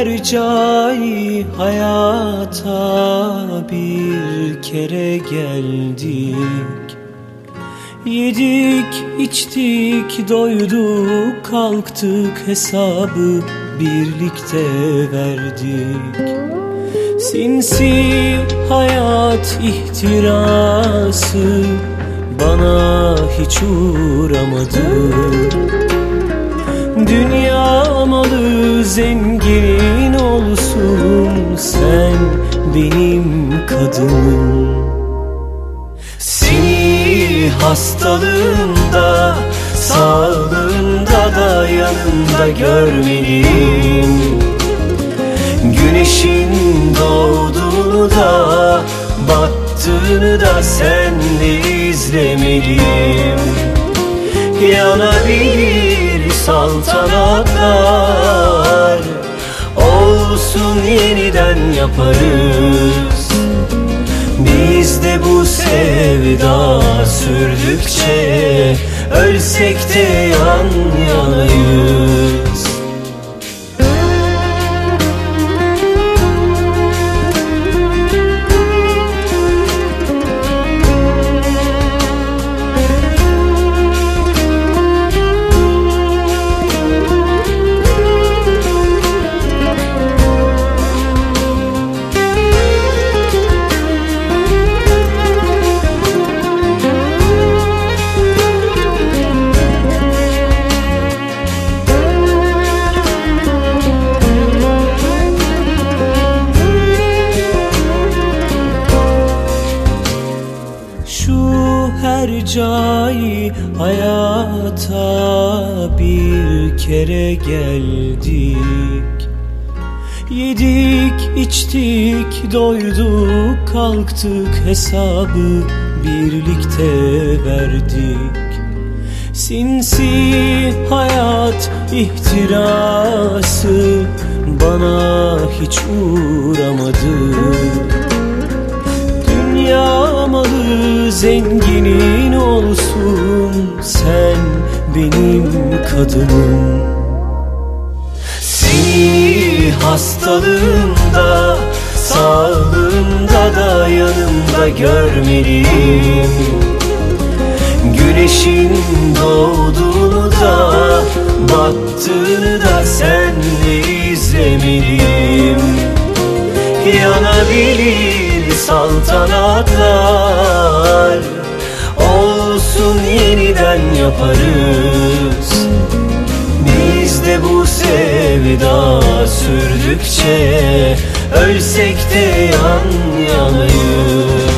hercai hayata bir kere geldik. Yedik, içtik, doyduk, kalktık, hesabı birlikte verdik. Sinsi hayat ihtirası bana hiç uğramadı. Dünya malı zengin olsun, sen benim kadınım. Seni hastalığında, sağlığında da yanımda görmeliyim. Güneşin doğduğunu da battığını da senle izlemeliyim. Yanabilir saltanatlar, olsun yeniden yaparız. Biz de bu sevda sürdükçe ölsek de yan yanayız. Hercai hayata bir kere geldik. Yedik, içtik, doyduk, kalktık, hesabı birlikte verdik. Sinsi hayat ihtirası bana hiç uğramadı. Dünya malı zenginin olsun, sen benim kadınım. Seni hastalığında, sağlığında da yanımda görmeliyim. Güneşin doğduğunu da battığını da senle izlemeliyim. Yanabilir saltanatlar, olsun yeniden yaparız. Biz de bu sevda sürdükçe ölsek de yan yanayız.